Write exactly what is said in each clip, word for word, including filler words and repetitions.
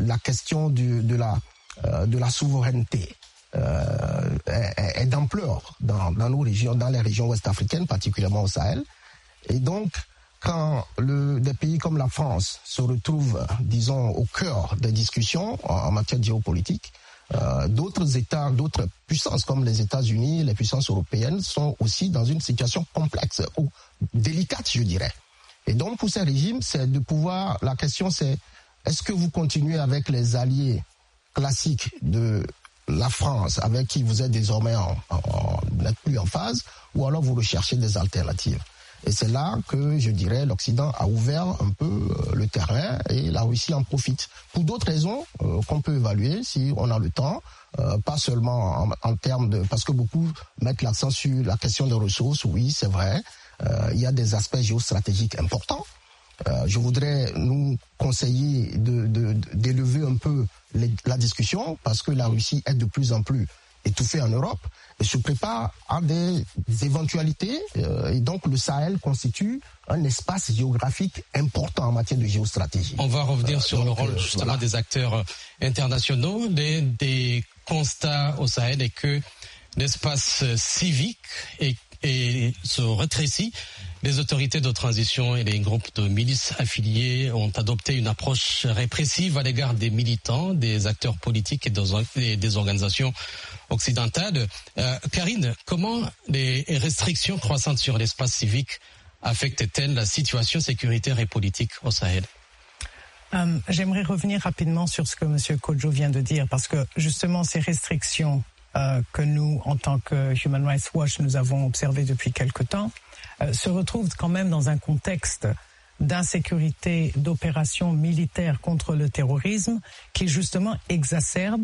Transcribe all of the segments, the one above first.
la question du, de, la, euh, de la souveraineté euh, est, est d'ampleur dans, dans nos régions, dans les régions ouest-africaines, particulièrement au Sahel. Et donc, quand le, des pays comme la France se retrouvent, disons, au cœur des discussions en, en matière de géopolitique, euh, d'autres États, d'autres puissances comme les États-Unis, les puissances européennes sont aussi dans une situation complexe ou délicate, je dirais. Et donc, pour ces régimes, c'est de pouvoir, la question c'est, est-ce que vous continuez avec les alliés classiques de la France, avec qui vous êtes désormais en, en, en, n'êtes plus en phase, ou alors vous recherchez des alternatives? Et c'est là que, je dirais, l'Occident a ouvert un peu euh, le terrain et la Russie en profite. Pour d'autres raisons euh, qu'on peut évaluer si on a le temps, euh, pas seulement en, en termes de... Parce que beaucoup mettent l'accent sur la question des ressources, oui, c'est vrai. Euh, il y a des aspects géostratégiques importants. Euh, je voudrais nous conseiller de, de, de, d'élever un peu les, la discussion parce que la Russie est de plus en plus étouffée en Europe et se prépare à des, des éventualités. Euh, et donc le Sahel constitue un espace géographique important en matière de géostratégie. On va revenir euh, sur donc, le rôle justement voilà. des acteurs internationaux. Des, des constats au Sahel est que l'espace civique est et se rétrécit. Les autorités de transition et les groupes de milices affiliés ont adopté une approche répressive à l'égard des militants, des acteurs politiques et des organisations occidentales. Euh, Karine, comment les restrictions croissantes sur l'espace civique affectent-elles la situation sécuritaire et politique au Sahel ? Euh, j'aimerais revenir rapidement sur ce que M. Kodjo vient de dire, parce que justement ces restrictions Euh, que nous, en tant que Human Rights Watch, nous avons observé depuis quelque temps, euh, se retrouvent quand même dans un contexte d'insécurité, d'opérations militaires contre le terrorisme qui justement exacerbe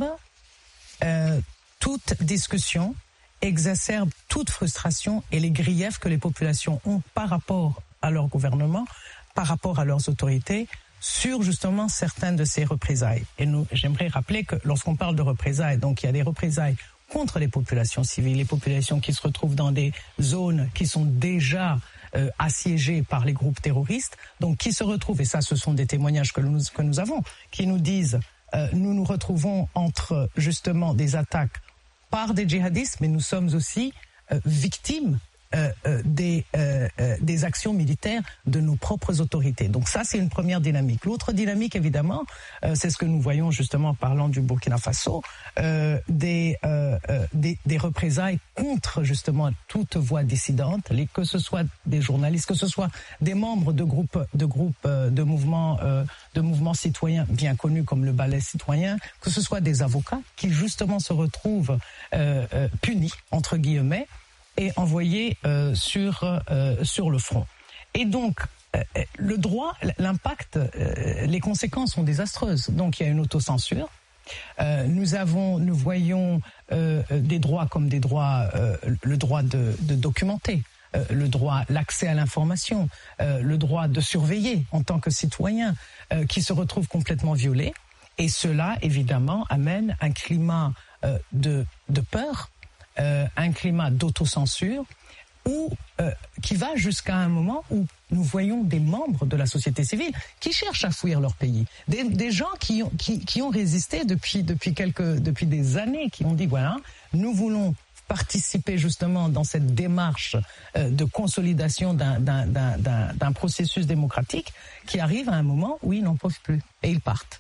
euh, toute discussion, exacerbe toute frustration et les griefs que les populations ont par rapport à leur gouvernement, par rapport à leurs autorités, sur justement certaines de ces représailles. Et nous, j'aimerais rappeler que lorsqu'on parle de représailles, donc il y a des représailles contre les populations civiles, les populations qui se retrouvent dans des zones qui sont déjà euh, assiégées par les groupes terroristes, donc qui se retrouvent, et ça ce sont des témoignages que nous, que nous avons, qui nous disent euh, nous nous retrouvons entre justement des attaques par des djihadistes, mais nous sommes aussi euh, victimes Euh, euh, des, euh, euh, des actions militaires de nos propres autorités. Donc ça, c'est une première dynamique. L'autre dynamique, évidemment, euh, c'est ce que nous voyons justement en parlant du Burkina Faso, euh, des, euh, euh, des, des représailles contre justement toute voix dissidente, les, que ce soit des journalistes, que ce soit des membres de groupes de, groupes, euh, de, mouvements, euh, de mouvements citoyens bien connus comme le Balai citoyen, que ce soit des avocats qui justement se retrouvent euh, euh, punis, entre guillemets, et envoyés euh, sur euh, sur le front. Et donc euh, le droit, l'impact, euh, les conséquences sont désastreuses. Donc il y a une autocensure. Euh, nous avons, nous voyons euh, des droits comme des droits, euh, le droit de, de documenter, euh, le droit, l'accès à l'information, euh, le droit de surveiller en tant que citoyen, euh, qui se retrouve complètement violé. Et cela, évidemment, amène un climat euh, de de peur. Euh, un climat d'autocensure où, euh, qui va jusqu'à un moment où nous voyons des membres de la société civile qui cherchent à fuir leur pays. Des, des gens qui ont, qui, qui ont résisté depuis, depuis, quelques, depuis des années, qui ont dit voilà, nous voulons participer justement dans cette démarche euh, de consolidation d'un, d'un, d'un, d'un, d'un processus démocratique qui arrive à un moment où ils n'en peuvent plus et ils partent.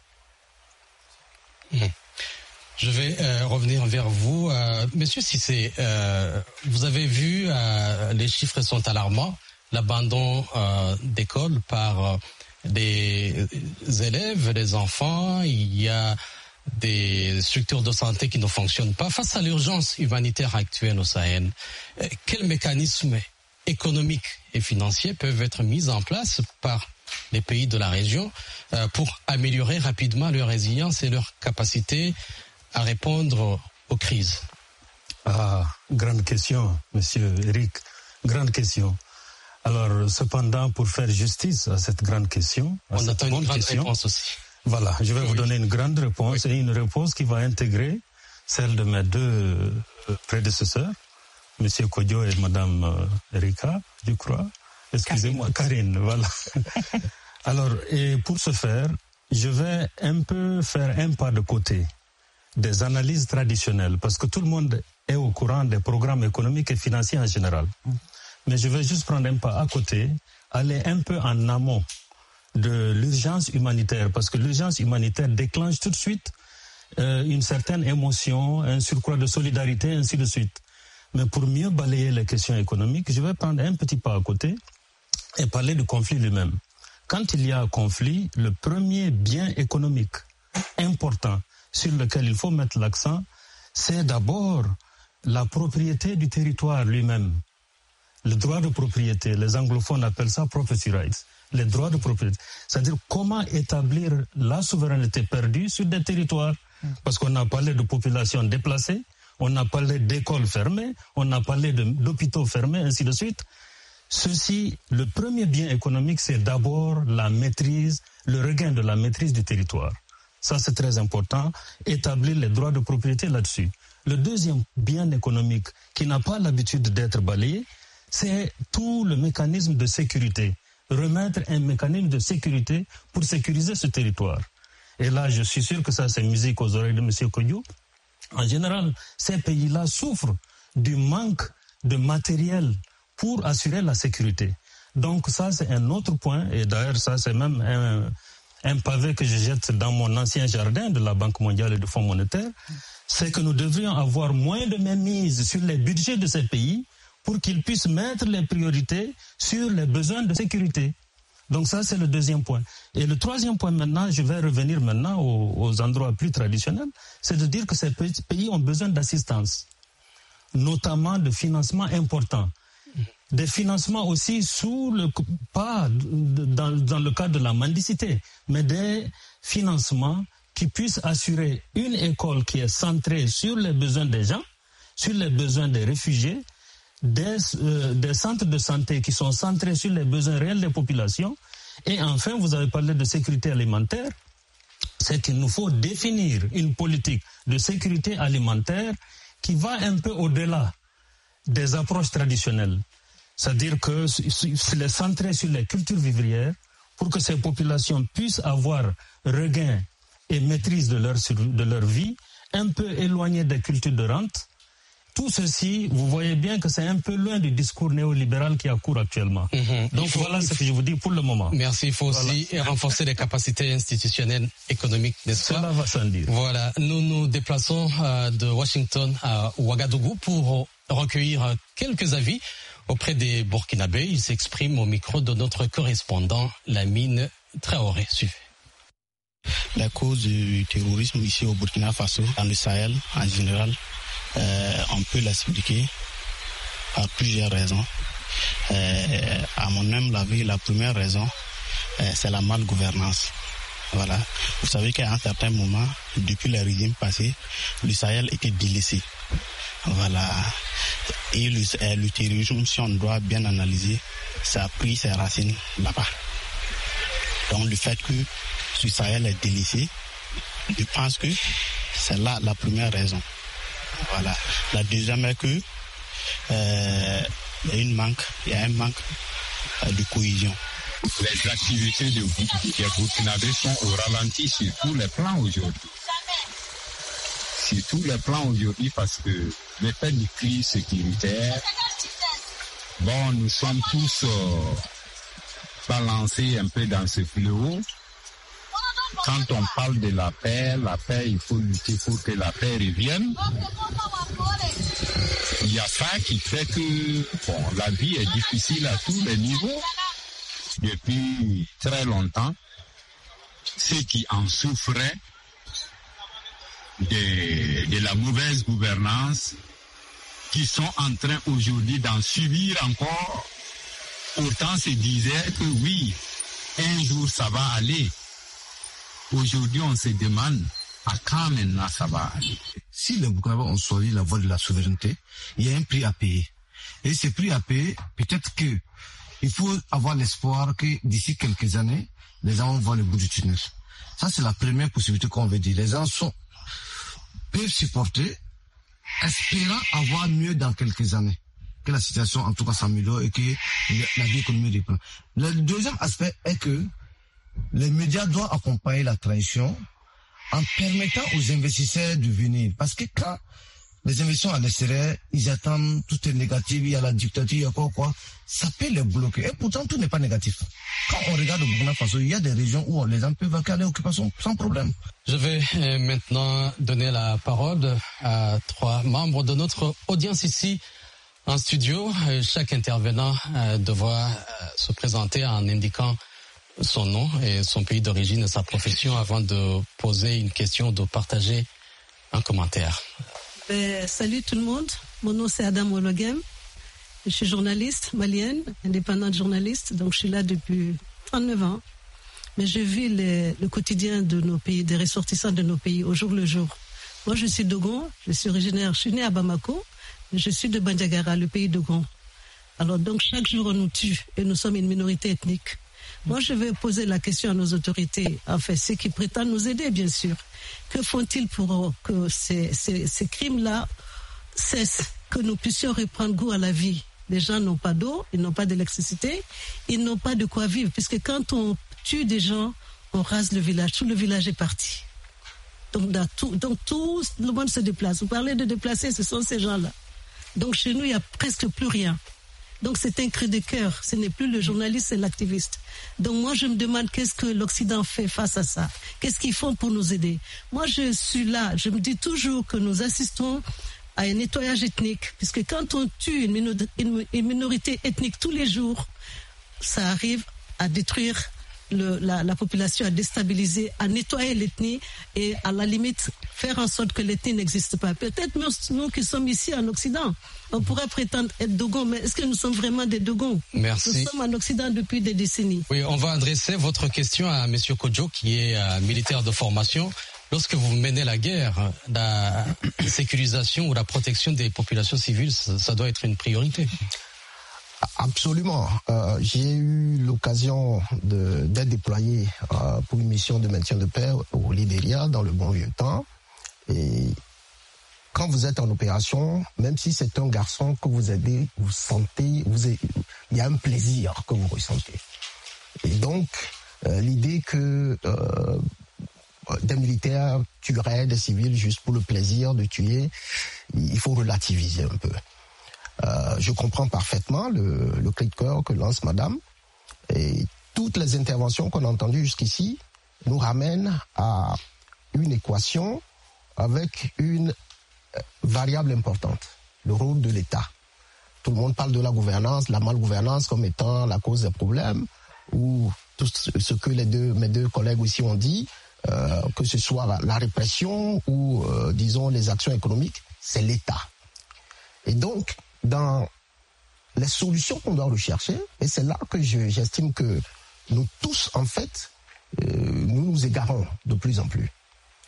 Mmh. Je vais euh, revenir vers vous. Euh, Monsieur Cissé, euh, vous avez vu, euh, les chiffres sont alarmants. L'abandon euh, d'école par euh, des élèves, des enfants. Il y a des structures de santé qui ne fonctionnent pas. Face à l'urgence humanitaire actuelle au Sahel, euh, quels mécanismes économiques et financiers peuvent être mis en place par les pays de la région euh, pour améliorer rapidement leur résilience et leur capacité à répondre aux crises? Ah, grande question, Monsieur Eric, grande question. Alors, cependant, pour faire justice à cette grande question, à on cette attend une grande question, réponse aussi. Voilà, je vais oui. vous donner une grande réponse oui. et une réponse qui va intégrer celle de mes deux prédécesseurs, Monsieur Kodjo et Madame Erika, je crois. Excusez-moi, Karine, Karine voilà. Alors, et pour ce faire, je vais un peu faire un pas de côté des analyses traditionnelles, parce que tout le monde est au courant des programmes économiques et financiers en général. Mais je vais juste prendre un pas à côté, aller un peu en amont de l'urgence humanitaire, parce que l'urgence humanitaire déclenche tout de suite euh, une certaine émotion, un surcroît de solidarité, ainsi de suite. Mais pour mieux balayer les questions économiques, je vais prendre un petit pas à côté et parler du conflit lui-même. Quand il y a un conflit, le premier bien économique important sur lequel il faut mettre l'accent, c'est d'abord la propriété du territoire lui-même. Le droit de propriété, les anglophones appellent ça property rights, les droits de propriété. C'est-à-dire comment établir la souveraineté perdue sur des territoires. Parce qu'on a parlé de populations déplacées, on a parlé d'écoles fermées, on a parlé de, d'hôpitaux fermés, ainsi de suite. Ceci, le premier bien économique, c'est d'abord la maîtrise, le regain de la maîtrise du territoire. Ça, c'est très important, établir les droits de propriété là-dessus. Le deuxième bien économique qui n'a pas l'habitude d'être balayé, c'est tout le mécanisme de sécurité. Remettre un mécanisme de sécurité pour sécuriser ce territoire. Et là, je suis sûr que ça, c'est musique aux oreilles de M. Kodjo. En général, ces pays-là souffrent du manque de matériel pour assurer la sécurité. Donc ça, c'est un autre point, et d'ailleurs, ça, c'est même un, un pavé que je jette dans mon ancien jardin de la Banque mondiale et du Fonds monétaire, c'est que nous devrions avoir moins de mainmise sur les budgets de ces pays pour qu'ils puissent mettre les priorités sur les besoins de sécurité. Donc ça, c'est le deuxième point. Et le troisième point maintenant, je vais revenir maintenant aux, aux endroits plus traditionnels, c'est de dire que ces pays ont besoin d'assistance, notamment de financements importants. Des financements aussi sous le, pas dans, dans le cadre de la mendicité, mais des financements qui puissent assurer une école qui est centrée sur les besoins des gens, sur les besoins des réfugiés, Des, euh, des centres de santé qui sont centrés sur les besoins réels des populations. Et enfin, vous avez parlé de sécurité alimentaire, c'est qu'il nous faut définir une politique de sécurité alimentaire qui va un peu au-delà des approches traditionnelles. C'est-à-dire que c'est les centrer sur les cultures vivrières pour que ces populations puissent avoir regain et maîtrise de leur, de leur vie, un peu éloignées des cultures de rente. Tout ceci, vous voyez bien que c'est un peu loin du discours néolibéral qui a cours actuellement. Mmh. Donc faut, voilà ce que je vous dis pour le moment. Merci. Il faut voilà. aussi renforcer les capacités institutionnelles, économiques, n'est-ce pas? Cela va sans dire. Voilà. Nous nous déplaçons euh, de Washington à Ouagadougou pour recueillir quelques avis auprès des Burkinabés. Ils s'expriment au micro de notre correspondant, Lamine Traoré. Suivez. La cause du terrorisme ici au Burkina Faso, dans le Sahel en général, Euh, on peut l'expliquer par plusieurs raisons. Euh, à mon humble avis, la première raison, euh, c'est la malgouvernance. Voilà. Vous savez qu'à un certain moment, depuis le régime passé, le Sahel était délaissé. Voilà. Et le, euh, le terrorisme, si on doit bien analyser, ça a pris ses racines là-bas. Donc le fait que ce Sahel est délaissé, je pense que c'est là la première raison. Voilà. La deuxième est que euh, il y a une manque, il y a un manque euh, de cohésion. Les activités de des Burkinabés sont au ralenti sur tous les plans aujourd'hui. Sur tous les plans aujourd'hui parce que le fait du crise sécuritaire, bon, nous sommes tous euh, balancés un peu dans ce fléau. Quand on parle de la paix, la paix, il faut lutter pour que la paix revienne. Il y a ça qui fait que bon, la vie est difficile à tous les niveaux depuis très longtemps. Ceux qui en souffraient de, de la mauvaise gouvernance, qui sont en train aujourd'hui d'en subir encore, pourtant se disaient que oui, un jour ça va aller. Aujourd'hui, on se demande à quand maintenant ça va aller. Si les Burkinabés ont choisi la voie de la souveraineté, il y a un prix à payer. Et ce prix à payer, peut-être que il faut avoir l'espoir que d'ici quelques années, les gens vont voir le bout du tunnel. Ça, c'est la première possibilité qu'on veut dire. Les gens sont, peuvent supporter, espérant avoir mieux dans quelques années. Que la situation, en tout cas, s'améliore et que la vie économique reprend. Le deuxième aspect est que les médias doivent accompagner la transition en permettant aux investisseurs de venir. Parce que quand les investisseurs à l'extérieur, ils attendent, tout est négatif, il y a la dictature, il y a quoi, quoi, ça peut les bloquer. Et pourtant, tout n'est pas négatif. Quand on regarde au Burkina Faso, il y a des régions où les gens peuvent vaquer l'occupation sans problème. Je vais euh, maintenant donner la parole à trois membres de notre audience ici en studio. Chaque intervenant euh, devra euh, se présenter en indiquant son nom et son pays d'origine et sa profession avant de poser une question ou de partager un commentaire. Euh, salut tout le monde, mon nom c'est Adam Ologem, je suis journaliste malienne, indépendante journaliste, donc je suis là depuis trente-neuf ans, mais je vis les, le quotidien de nos pays, des ressortissants de nos pays au jour le jour. Moi je suis Dogon, je suis originaire, je suis née à Bamako, mais je suis de Bandiagara, le pays Dogon. Alors donc chaque jour on nous tue et nous sommes une minorité ethnique. Moi, je vais poser la question à nos autorités, enfin, ceux qui prétendent nous aider, bien sûr. Que font-ils pour que ces, ces, ces crimes-là cessent, que nous puissions reprendre goût à la vie? Les gens n'ont pas d'eau, ils n'ont pas d'électricité, ils n'ont pas de quoi vivre, puisque quand on tue des gens, on rase le village, tout le village est parti. Donc, dans tout, donc tout le monde se déplace. Vous parlez de déplacer, ce sont ces gens-là. Donc, chez nous, il n'y a presque plus rien. Donc c'est un cri de cœur, ce n'est plus le journaliste, c'est l'activiste. Donc moi je me demande qu'est-ce que l'Occident fait face à ça, qu'est-ce qu'ils font pour nous aider. Moi je suis là, je me dis toujours que nous assistons à un nettoyage ethnique, puisque quand on tue une, minor- une, une minorité ethnique tous les jours, ça arrive à détruire le, la, la population, à déstabiliser, à nettoyer l'ethnie et à la limite faire en sorte que l'ethnie n'existe pas. Peut-être nous, nous qui sommes ici en Occident, on pourrait prétendre être Dogon, mais est-ce que nous sommes vraiment des Dogons? Merci. Nous sommes en Occident depuis des décennies. Oui, on va adresser votre question à M. Kodjo, qui est euh, militaire de formation. Lorsque vous menez la guerre, la sécurisation ou la protection des populations civiles, ça, ça doit être une priorité. Absolument. Euh, j'ai eu l'occasion de, d'être déployé euh, pour une mission de maintien de paix au Libéria dans le bon vieux temps. Et quand vous êtes en opération, même si c'est un garçon que vous aidez, vous sentez, vous avez, il y a un plaisir que vous ressentez. Et donc, euh, l'idée que euh, des militaires tueraient des civils juste pour le plaisir de tuer, il faut relativiser un peu. Euh, je comprends parfaitement le, le cri de cœur que lance Madame, et toutes les interventions qu'on a entendues jusqu'ici nous ramènent à une équation avec une variable importante, le rôle de l'État. Tout le monde parle de la gouvernance, la malgouvernance comme étant la cause des problèmes, ou tout ce que les deux, mes deux collègues aussi ont dit, euh, que ce soit la, la répression ou, euh, disons, les actions économiques, c'est l'État. Et donc, dans les solutions qu'on doit rechercher, et c'est là que je, j'estime que nous tous, en fait, euh, nous nous égarons de plus en plus.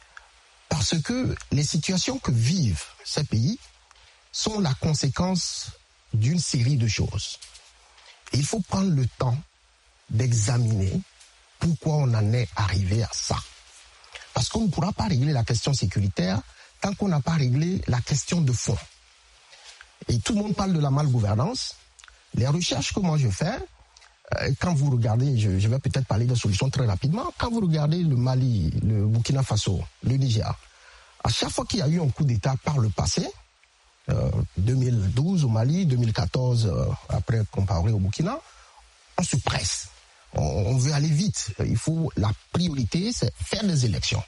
Parce que les situations que vivent ces pays sont la conséquence d'une série de choses. Et il faut prendre le temps d'examiner pourquoi on en est arrivé à ça. Parce qu'on ne pourra pas régler la question sécuritaire tant qu'on n'a pas réglé la question de fond. Et tout le monde parle de la malgouvernance. Les recherches que moi je fais, euh, quand vous regardez, je, je vais peut-être parler de solutions très rapidement, quand vous regardez le Mali, le Burkina Faso, le Niger, à chaque fois qu'il y a eu un coup d'État par le passé, euh, deux mille douze au Mali, deux mille quatorze euh, après comparé au Burkina, on se presse. On, on veut aller vite. Il faut, la priorité, c'est faire des élections.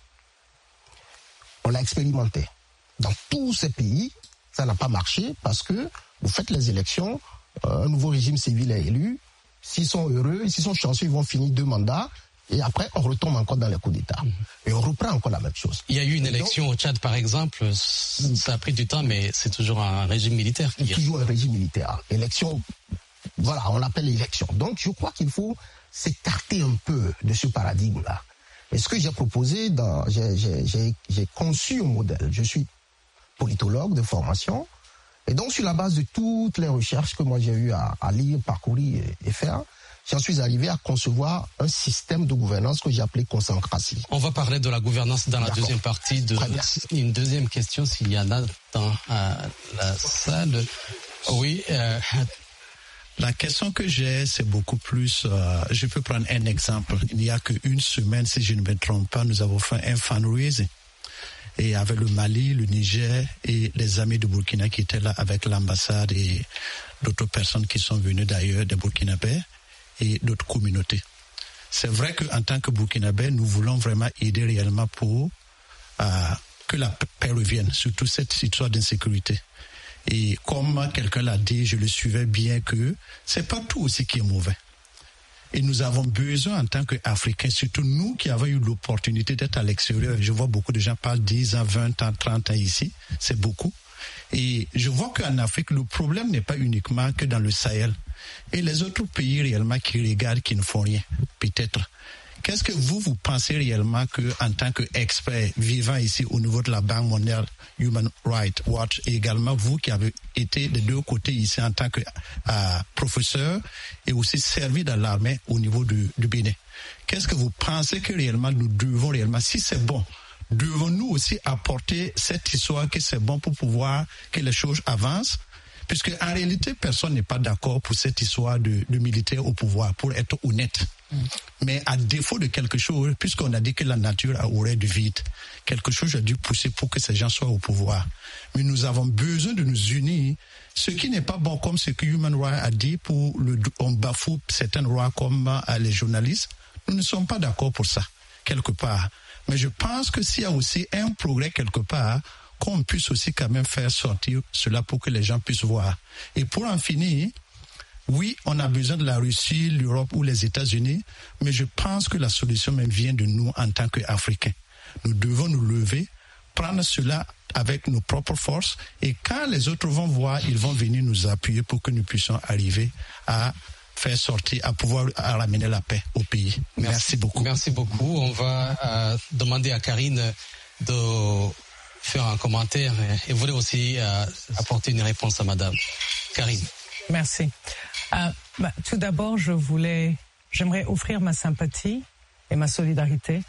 On l'a expérimenté. Dans tous ces pays, ça n'a pas marché parce que vous faites les élections, euh, un nouveau régime civil est élu. S'ils sont heureux, s'ils sont chanceux, ils vont finir deux mandats. Et après, on retombe encore dans les coups d'État. Mmh. Et on reprend encore la même chose. Il y a eu une et élection donc, au Tchad, par exemple. Ça a pris du temps, mais c'est toujours un régime militaire. C'est toujours un régime militaire. Élection, voilà, on l'appelle élection. Donc, je crois qu'il faut s'écarter un peu de ce paradigme-là. Et ce que j'ai proposé, dans, j'ai, j'ai, j'ai, j'ai conçu un modèle. Je suis politologue de formation. Et donc, sur la base de toutes les recherches que moi j'ai eu à, à lire, parcourir et, et faire, j'en suis arrivé à concevoir un système de gouvernance que j'ai appelé concentration. On va parler de la gouvernance dans la D'accord. deuxième partie. De, une deuxième question, s'il y en a dans euh, la salle. Oui, euh, La question que j'ai, c'est beaucoup plus... Euh, je peux prendre un exemple. Il n'y a qu'une semaine, si je ne me trompe pas, nous avons fait un fundraising. Et avec le Mali, le Niger et les amis de Burkina qui étaient là avec l'ambassade et d'autres personnes qui sont venues d'ailleurs, des Burkinabés et d'autres communautés. C'est vrai qu'en tant que Burkinabés, nous voulons vraiment aider réellement pour euh, que la paix revienne, surtout cette situation d'insécurité. Et comme quelqu'un l'a dit, je le suivais bien que c'est pas tout aussi qui est mauvais. Et nous avons besoin en tant qu'Africains, surtout nous qui avons eu l'opportunité d'être à l'extérieur. Je vois beaucoup de gens parlent dix ans, vingt ans, trente ans ici. C'est beaucoup. Et je vois qu'en Afrique, le problème n'est pas uniquement que dans le Sahel. Et les autres pays réellement qui regardent, qui ne font rien, peut-être. Qu'est-ce que vous, vous pensez réellement que, en tant qu'expert vivant ici au niveau de la Banque mondiale, Human Rights Watch, et également vous qui avez été des deux côtés ici en tant que euh, professeur et aussi servi dans l'armée au niveau du, du Bénin. Qu'est-ce que vous pensez que réellement nous devons réellement, si c'est bon, devons-nous aussi apporter cette histoire que c'est bon pour pouvoir que les choses avancent? Puisque en réalité, personne n'est pas d'accord pour cette histoire de, de militaire au pouvoir, pour être honnête. Mm. Mais à défaut de quelque chose, puisqu'on a dit que la nature aurait du vide, quelque chose a dû pousser pour que ces gens soient au pouvoir. Mais nous avons besoin de nous unir, ce qui n'est pas bon comme ce que Human Rights a dit, pour le, on bafoue certains droits comme euh, les journalistes. Nous ne sommes pas d'accord pour ça, quelque part. Mais je pense que s'il y a aussi un progrès quelque part, qu'on puisse aussi quand même faire sortir cela pour que les gens puissent voir. Et pour en finir, oui, on a besoin de la Russie, l'Europe ou les États-Unis, mais je pense que la solution même vient de nous en tant qu'Africains. Nous devons nous lever, prendre cela avec nos propres forces, et quand les autres vont voir, ils vont venir nous appuyer pour que nous puissions arriver à faire sortir, à pouvoir à ramener la paix au pays. Merci, Merci beaucoup. Merci beaucoup. On va euh, demander à Karine de faire un commentaire et voulais aussi euh, apporter une réponse à Madame Karine. Merci. Euh, bah, tout d'abord, je voulais, j'aimerais offrir ma sympathie et ma solidarité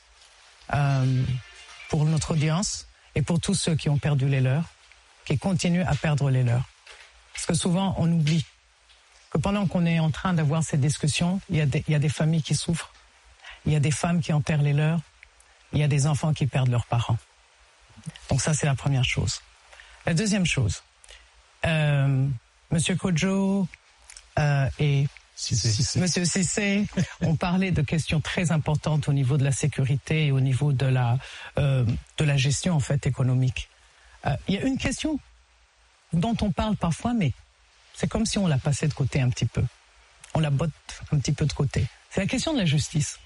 euh, pour notre audience et pour tous ceux qui ont perdu les leurs, qui continuent à perdre les leurs. Parce que souvent, on oublie que pendant qu'on est en train d'avoir ces discussions, il y a des, il y a des familles qui souffrent, il y a des femmes qui enterrent les leurs, il y a des enfants qui perdent leurs parents. Donc ça, c'est la première chose. La deuxième chose, euh, Monsieur Kodjo euh, et Cissé. Monsieur Cissé ont parlé de questions très importantes au niveau de la sécurité et au niveau de la, euh, de la gestion en fait économique. Euh, il y a une question dont on parle parfois, mais c'est comme si on la passait de côté un petit peu. On la botte un petit peu de côté. C'est la question de la justice.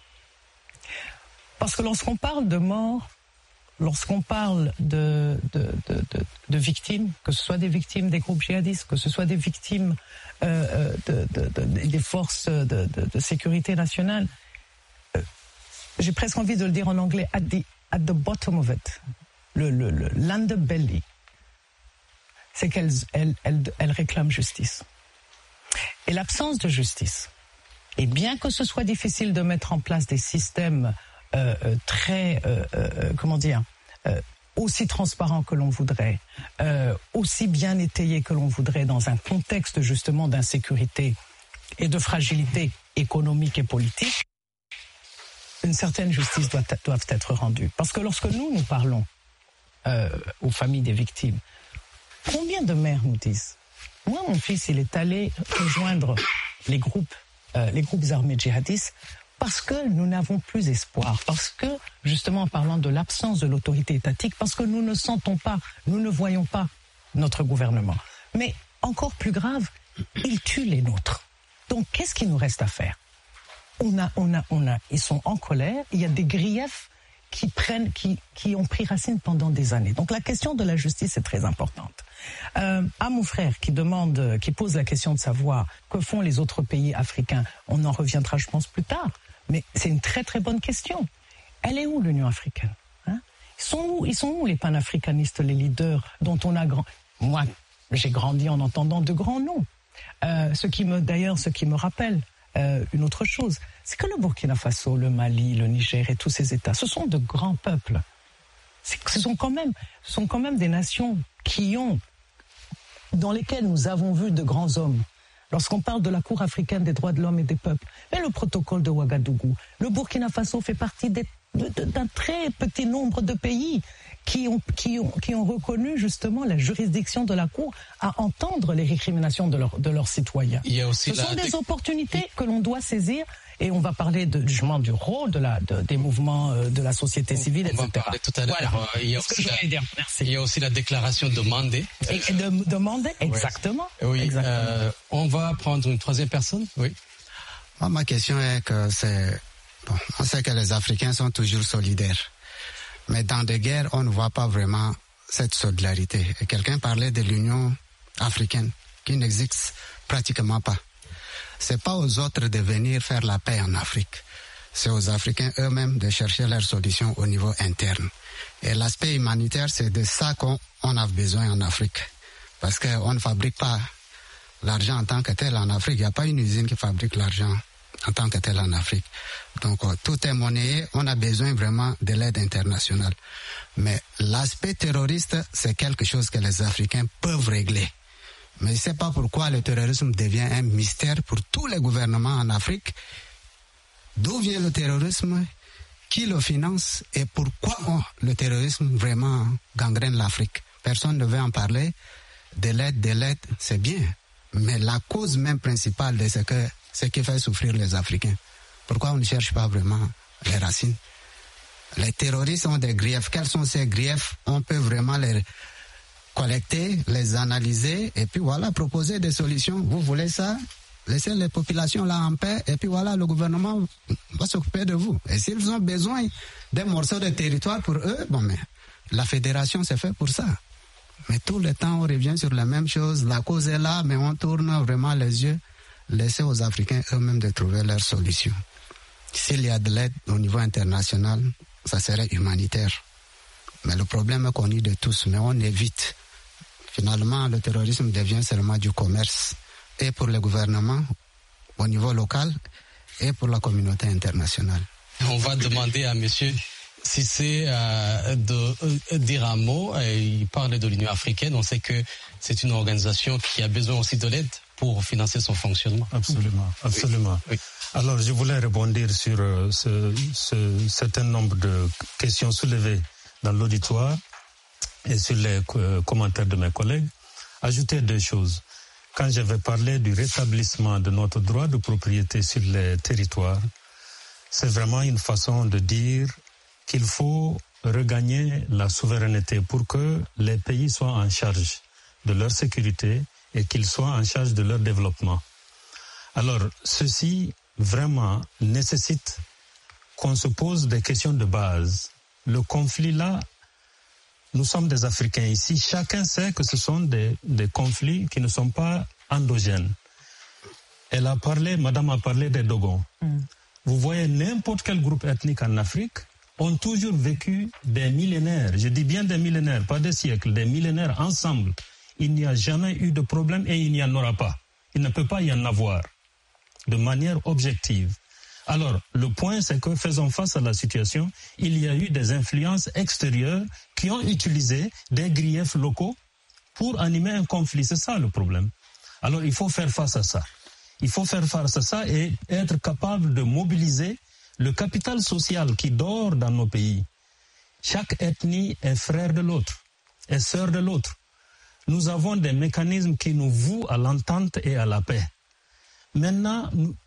Parce que lorsqu'on parle de mort, lorsqu'on parle de, de, de, de, de victimes, que ce soit des victimes des groupes djihadistes, que ce soit des victimes euh, de, de, de, des forces de, de, de sécurité nationale, euh, j'ai presque envie de le dire en anglais, at the, at the bottom of it, le, le, le, l'underbelly, c'est qu'elles elles, elles, elles réclament justice. Et l'absence de justice, et bien que ce soit difficile de mettre en place des systèmes Euh, euh, très, euh, euh, comment dire, euh, aussi transparent que l'on voudrait, euh, aussi bien étayé que l'on voudrait dans un contexte justement d'insécurité et de fragilité économique et politique, une certaine justice doit, doit être rendue. Parce que lorsque nous, nous parlons euh, aux familles des victimes, combien de mères nous disent « Moi, mon fils, il est allé rejoindre les groupes, euh, les groupes armés djihadistes parce que nous n'avons plus espoir, parce que, justement, en parlant de l'absence de l'autorité étatique, parce que nous ne sentons pas, nous ne voyons pas notre gouvernement. Mais, encore plus grave, ils tuent les nôtres. Donc, qu'est-ce qu'il nous reste à faire ? On a, on a, on a, ils sont en colère, il y a des griefs qui prennent, qui, qui ont pris racine pendant des années. Donc, la question de la justice est très importante. Euh, à mon frère qui demande, qui pose la question de savoir que font les autres pays africains, on en reviendra, je pense, plus tard. Mais c'est une très très bonne question. Elle est où l'Union africaine, hein ? Ils sont où, ils sont où les panafricanistes, les leaders dont on a grand... Moi, j'ai grandi en entendant de grands noms. Euh, ce qui me, d'ailleurs, ce qui me rappelle euh, une autre chose, c'est que le Burkina Faso, le Mali, le Niger et tous ces États, ce sont de grands peuples. C'est, ce sont quand même, ce sont quand même des nations qui ont, dans lesquelles nous avons vu de grands hommes lorsqu'on parle de la Cour africaine des droits de l'homme et des peuples, mais le protocole de Ouagadougou, le Burkina Faso fait partie des, de, de, d'un très petit nombre de pays qui ont, qui ont, qui ont reconnu justement la juridiction de la Cour à entendre les récriminations de, leur, de leurs citoyens. Il y a aussi Ce la... sont des opportunités que l'on doit saisir. Et on va parler de, justement du rôle de la, de, des mouvements euh, de la société civile, on et cetera. On va parler tout à l'heure. Voilà. Euh, il, y a aussi la, dire. Merci. il y a aussi la déclaration de Mandé. Et, et de, de Mandé, exactement. Oui, exactement. Euh, on va prendre une troisième personne. Oui. Moi, ma question est que c'est... Bon, on sait que les Africains sont toujours solidaires. Mais dans des guerres, on ne voit pas vraiment cette solidarité. Et quelqu'un parlait de l'Union africaine, qui n'existe pratiquement pas. C'est pas aux autres de venir faire la paix en Afrique. C'est aux Africains eux-mêmes de chercher leurs solutions au niveau interne. Et l'aspect humanitaire, c'est de ça qu'on on a besoin en Afrique. Parce qu'on ne fabrique pas l'argent en tant que tel en Afrique. Il n'y a pas une usine qui fabrique l'argent en tant que tel en Afrique. Donc, tout est monnayé. On a besoin vraiment de l'aide internationale. Mais l'aspect terroriste, c'est quelque chose que les Africains peuvent régler. Mais je ne sais pas pourquoi le terrorisme devient un mystère pour tous les gouvernements en Afrique. D'où vient le terrorisme? Qui le finance? Et pourquoi oh, le terrorisme vraiment gangrène l'Afrique? Personne ne veut en parler. De l'aide, de l'aide, c'est bien. Mais la cause même principale de ce, que, ce qui fait souffrir les Africains, pourquoi on ne cherche pas vraiment les racines? Les terroristes ont des griefs. Quels sont ces griefs? On peut vraiment les collecter, les analyser et puis voilà, proposer des solutions. Vous voulez ça? Laissez les populations là en paix et puis voilà, le gouvernement va s'occuper de vous. Et s'ils ont besoin d'un morceau de territoire pour eux, bon mais la fédération c'est fait pour ça. Mais tout le temps on revient sur la même chose, la cause est là mais on tourne vraiment les yeux. Laissez aux Africains eux-mêmes de trouver leurs solutions. S'il y a de l'aide au niveau international, ça serait humanitaire. Mais le problème est connu de tous, mais on évite. Finalement, le terrorisme devient seulement du commerce, et pour le gouvernement, au niveau local, et pour la communauté internationale. On va demander à monsieur Cissé euh, de euh, dire un mot. Il parle de l'Union africaine. On sait que c'est une organisation qui a besoin aussi de l'aide pour financer son fonctionnement. Absolument, absolument. Oui. Oui. Alors, je voulais rebondir sur euh, ce, ce certain nombre de questions soulevées dans l'auditoire et sur les euh, commentaires de mes collègues, ajouter deux choses. Quand j'avais parlé du rétablissement de notre droit de propriété sur les territoires, c'est vraiment une façon de dire qu'il faut regagner la souveraineté pour que les pays soient en charge de leur sécurité et qu'ils soient en charge de leur développement. Alors, ceci vraiment nécessite qu'on se pose des questions de base. Le conflit là, nous sommes des Africains ici, chacun sait que ce sont des, des conflits qui ne sont pas endogènes. Elle a parlé, madame a parlé des Dogons. Mm. Vous voyez, n'importe quel groupe ethnique en Afrique ont toujours vécu des millénaires, je dis bien des millénaires, pas des siècles, des millénaires ensemble. Il n'y a jamais eu de problème et il n'y en aura pas. Il ne peut pas y en avoir de manière objective. Alors, le point, c'est que faisant face à la situation, il y a eu des influences extérieures qui ont utilisé des griefs locaux pour animer un conflit. C'est ça le problème. Alors, il faut faire face à ça. Il faut faire face à ça et être capable de mobiliser le capital social qui dort dans nos pays. Chaque ethnie est frère de l'autre, est sœur de l'autre. Nous avons des mécanismes qui nous vouent à l'entente et à la paix. Maintenant,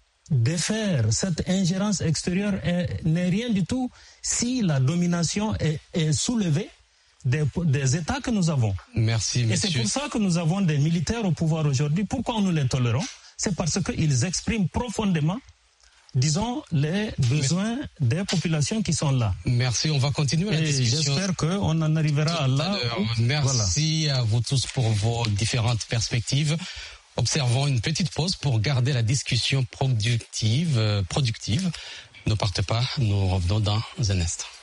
défaire cette ingérence extérieure est, n'est rien du tout si la domination est, est soulevée des, des États que nous avons. Merci, monsieur. Et c'est pour ça que nous avons des militaires au pouvoir aujourd'hui. Pourquoi nous les tolérons? C'est parce qu'ils expriment profondément, disons, les besoins des populations qui sont là. Merci, on va continuer la et discussion. J'espère qu'on en arrivera à là. Où, Merci voilà. à vous tous pour vos différentes perspectives. Observons une petite pause pour garder la discussion productive. productive. Ne partez pas, nous revenons dans un instant.